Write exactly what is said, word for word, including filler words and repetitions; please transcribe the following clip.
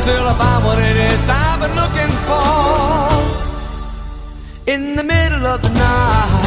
till I find what it is I've been looking for. In the middle of the night,